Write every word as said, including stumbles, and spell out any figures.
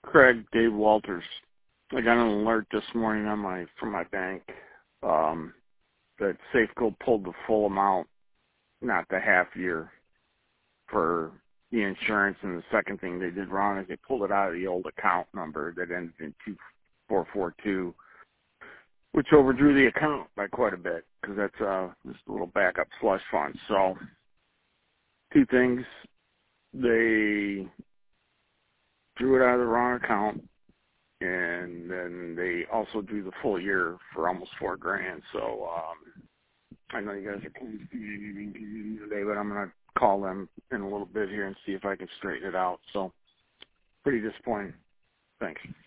Craig, Dave Walters. I got an alert this morning on my from my bank um, that Safeco pulled the full amount, not the half year, for the insurance. And the second thing they did wrong is they pulled it out of the old account number that ended in two four four two, which overdrew the account by quite a bit because that's uh, just a little backup slush fund. So two things: they drew it out of the wrong account, and then they also drew the full year for almost four grand. So um, I know you guys are close today, but I'm going to call them in a little bit here and see if I can straighten it out. So pretty disappointing. Thanks.